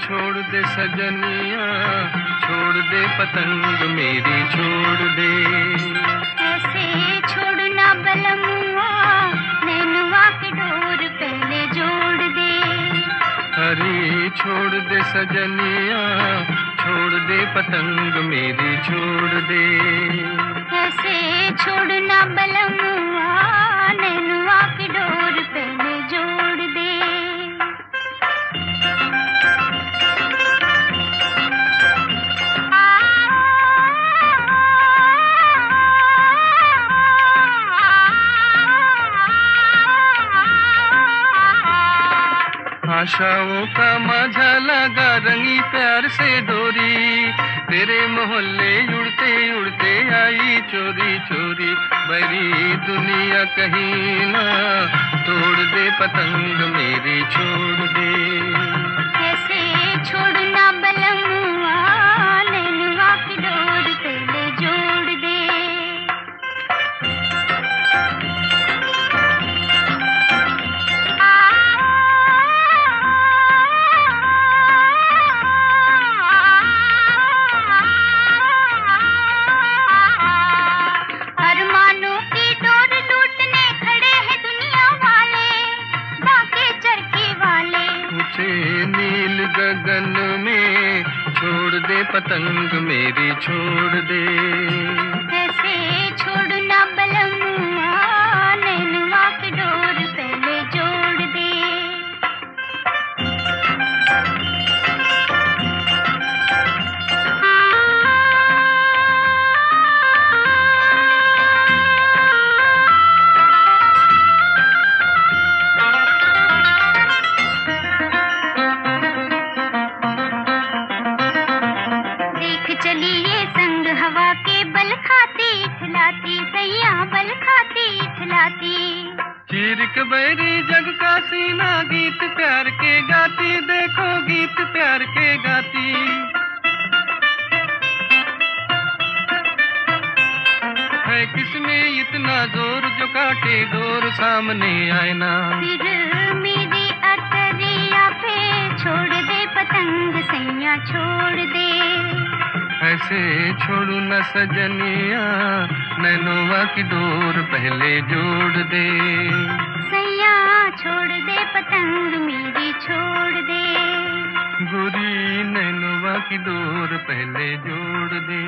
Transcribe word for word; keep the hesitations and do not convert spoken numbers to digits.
छोड़ दे सजनिया, छोड़ दे पतंग मेरी छोड़ दे। ऐसे छोड़ना बलमुआ, नैनुआ की डोर पहले जोड़ दे। अरे छोड़ दे सजनिया, छोड़ दे पतंग मेरी छोड़ दे। ऐसे छोड़ना बलमुआ, नैनुआ की डोर पहले जोड़ दे। आशाओं का माझा लगा रंगी प्यार से डोरी, तेरे मोहल्ले उड़ते उड़ते आई चोरी चोरी। बड़ी दुनिया कहीं ना तोड़ दे पतंग मेरी छोड़ दे। ऐसे छोड़ना बलमुआ, नैनुआ की डोर पहले जोड़ दे। नील गगन में छोड़ दे पतंग मेरी छोड़ दे। ऐसे छोड़ना बलमुआ, नैनुआ की डोर पहले जोड़ दे। चलिए संग हवा के बल खाती खिलाती, सैया बल खाती खिलाती। चीर के बैरी जग का सीना, गीत प्यार के गाती, देखो गीत प्यार के गाती। है किसमें इतना जोर जो काटे डोर सामने आए ना। फिर मेरी अटरिया पे छोड़ दे पतंग, सैया छोड़ दे। ऐसे छोड़ू न सजनिया, नैनुआ की डोर पहले जोड़ दे। सैया छोड़ दे पतंग मेरी छोड़ दे। गोरी नैनुआ की डोर पहले जोड़ दे।